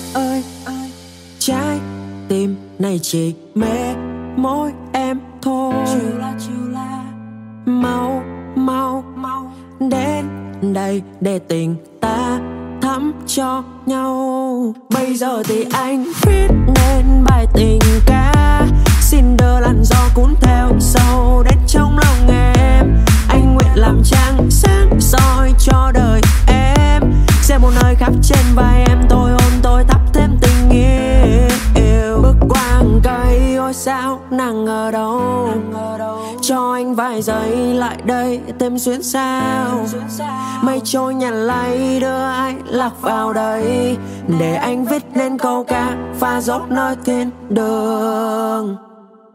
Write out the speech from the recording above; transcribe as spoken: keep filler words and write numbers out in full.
ơi, trái tim này chỉ mê mỗi em thôi. Mau mau mau đến đây để tình ta thắm cho nhau. Bây giờ thì anh viết nên bài tình ca, xin đỡ làn gió cuốn theo sâu đến trong lòng em. Anh nguyện làm trăng sáng soi cho đời em, sẽ một nơi khắp trên vai em, tôi ôm tôi thắp thêm tình yêu. Bước qua hàng cây ôi sao nàng ở đâu, cho anh vài giây lại đây thêm xuyến sao. Mây trôi nhàn lay đưa ai lạc vào đây, để anh viết nên câu ca pha dốc nơi thiên đường.